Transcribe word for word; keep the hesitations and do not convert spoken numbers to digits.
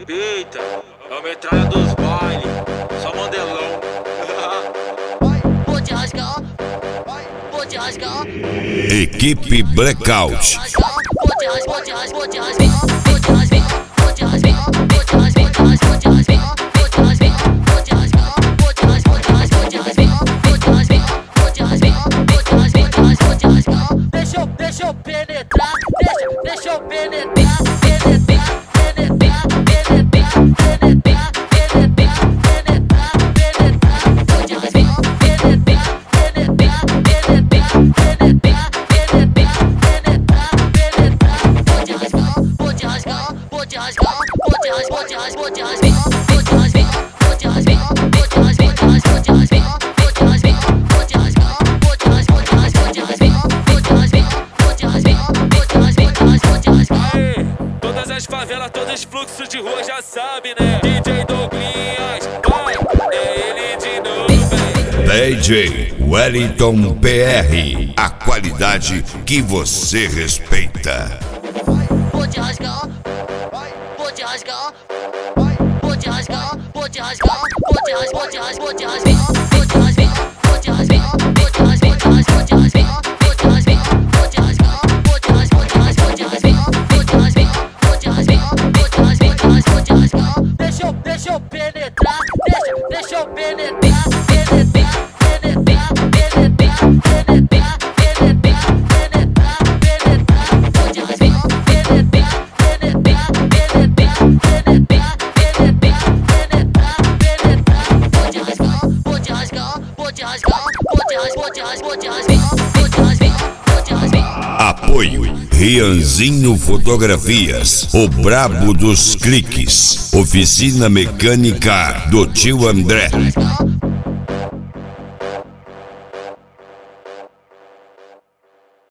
respeita. É o metralha dos bailes, só mandelão. Pode rasgar, pode rasgar. Equipe Blackout. Pode rasgar, pode rasgar, pode rasgar, pode rasgar, pode rasgar, pode rasgar, pode rasgar, pode rasgar, pode rasgar, pode rasgar, pode rasgar, pode rasgar, pode rasgar, pode rasgar, pode rasgar, pode rasgar. Deixa eu, deixa eu penetrar, deixa, deixa eu penetrar, penetrar, penetrar, penetrar, penetrar, penetrar, penetrar, penetrar, pode rasgar, penetrar, penetrar, penetrar, penetrar, penetrar, penetrar, penetrar, pode rasgar, pode rasgar, pode rasgar, pode rasgar, pode rasgar, pode rasgar, pode rasgar, pode rasgar, pode rasgar, pode rasgar, pode rasgar, pode rasgar, pode rasgar, pode rasgar, pode rasgar, pode rasgar, pode rasgar, pode rasgar, pode rasgar. Aê, todas as favelas, todos os fluxos de rua já sabe, né? D J Douglinhas, vai, é ele de novo, véi. D J Wellington P R. A qualidade que você respeita. Pode rasgar, pode rasgar, pode rasgar, pode rasgar, pode rasgar, pode rasgar, pode rasgar, pode rasgar, pode rasgar, pode rasgar, pode rasgar, pode rasgar, pode rasgar, pode rasgar, pode rasgar, pode rasgar, pode rasgar, pode rasgar, pode rasgar, pode rasgar. Deixa eu, deixa eu penetrar, deixa, deixa eu penetrar, penetrar, penetrar, penetrar, penetrar, penetrar, penetrar, penetrar, pode rasgar, penetrar, penetrar, penetrar, penetrar, penetrar, penetrar, penetrar, pode rasgar, pode rasgar, pode rasgar, pode rasgar, pode rasgar, pode rasgar, pode rasgar, pode rasgar. Apoio Rianzinho Fotografias, o brabo dos cliques. Oficina mecânica do tio André. Rasgar,